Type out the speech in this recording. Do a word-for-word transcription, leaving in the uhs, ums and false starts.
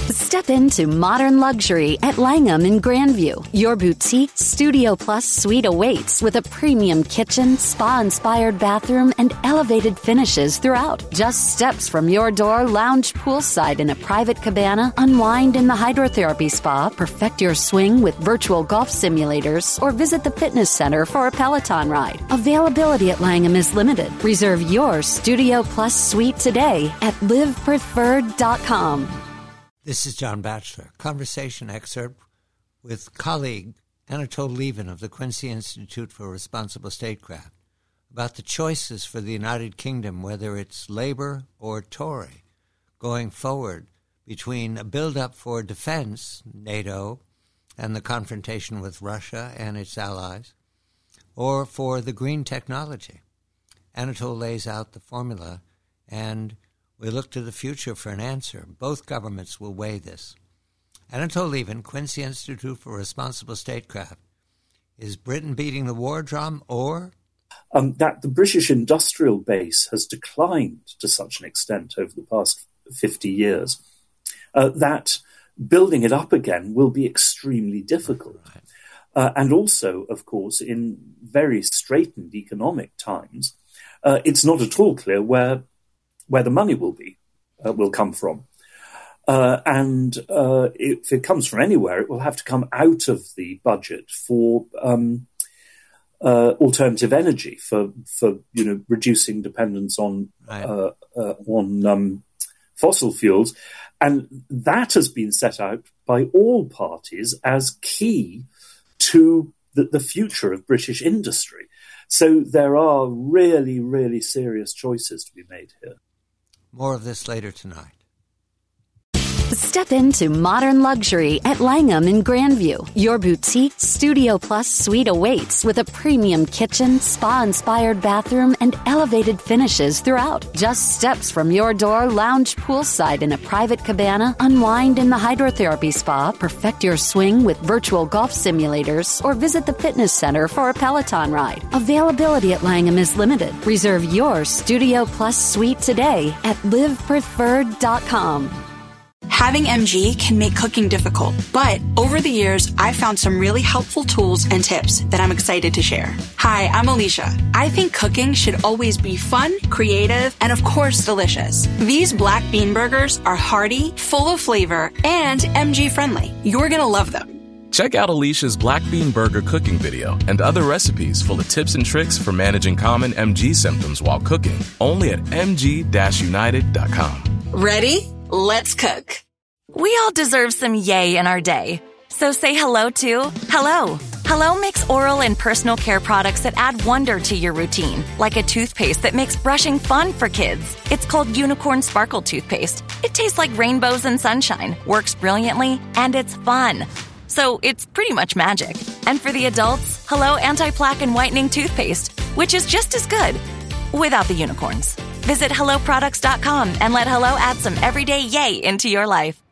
Step into modern luxury at Langham in Grandview. Your boutique Studio Plus suite awaits with a premium kitchen, spa-inspired bathroom, and elevated finishes throughout. Just steps from your door, lounge poolside in a private cabana, unwind in the hydrotherapy spa, perfect your swing with virtual golf simulators, or visit the fitness center for a Peloton ride. Availability at Langham is limited. Reserve your Studio Plus suite today at live preferred dot com. This is John Batchelor. Conversation excerpt with colleague Anatol Lieven of the Quincy Institute for Responsible Statecraft about the choices for the United Kingdom, whether it's Labour or Tory, going forward between a build-up for defense, NATO, and the confrontation with Russia and its allies, or for the green technology. Anatol lays out the formula, and we look to the future for an answer. Both governments will weigh this. Anatol Lieven, Quincy Institute for Responsible Statecraft. Is Britain beating the war drum, or? Um, that the British industrial base has declined to such an extent over the past fifty years uh, that building it up again will be extremely difficult. Right. Uh, and also, of course, in very straitened economic times, uh, it's not at all clear where where the money will be, uh, will come from. Uh, and uh, if it comes from anywhere, it will have to come out of the budget for um, uh, alternative energy, for, for you know, reducing dependence on right. uh, uh, on um, fossil fuels. And that has been set out by all parties as key to the, the future of British industry. So there are really, really serious choices to be made here. More of this later tonight. Step into modern luxury at Langham in Grandview. Your boutique Studio Plus suite awaits with a premium kitchen, spa-inspired bathroom, and elevated finishes throughout. Just steps from your door, lounge poolside in a private cabana, unwind in the hydrotherapy spa, perfect your swing with virtual golf simulators, or visit the fitness center for a Peloton ride. Availability at Langham is limited. Reserve your Studio Plus suite today at live preferred dot com. Having M G can make cooking difficult, but over the years, I've found some really helpful tools and tips that I'm excited to share. Hi, I'm Alicia. I think cooking should always be fun, creative, and of course, delicious. These black bean burgers are hearty, full of flavor, and M G friendly. You're gonna love them. Check out Alicia's Black Bean Burger cooking video and other recipes full of tips and tricks for managing common M G symptoms while cooking, only at m g dash united dot com. Ready? Let's cook. We all deserve some yay in our day. So say hello to Hello. Hello makes oral and personal care products that add wonder to your routine, like a toothpaste that makes brushing fun for kids. It's called Unicorn Sparkle Toothpaste. It tastes like rainbows and sunshine, works brilliantly, and it's fun. So it's pretty much magic. And for the adults, Hello Anti-Plaque and Whitening Toothpaste, which is just as good, without the unicorns. Visit hello products dot com and let Hello add some everyday yay into your life.